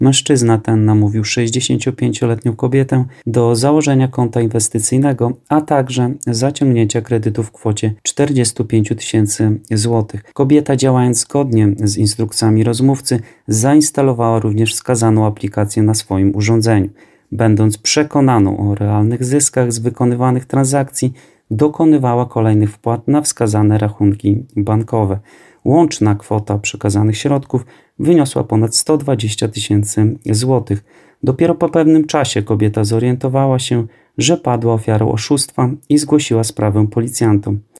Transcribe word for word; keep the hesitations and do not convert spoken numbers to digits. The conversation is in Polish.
Mężczyzna ten namówił sześćdziesięciopięcioletnią kobietę do założenia konta inwestycyjnego, a także zaciągnięcia kredytu w kwocie czterdziestu pięciu tysięcy złotych. Kobieta, działając zgodnie z instrukcjami rozmówcy, zainstalowała również wskazaną aplikację na swoim urządzeniu. Będąc przekonaną o realnych zyskach z wykonywanych transakcji, dokonywała kolejnych wpłat na wskazane rachunki bankowe. Łączna kwota przekazanych środków wyniosła ponad sto dwadzieścia tysięcy złotych. Dopiero po pewnym czasie kobieta zorientowała się, że padła ofiarą oszustwa i zgłosiła sprawę policjantom.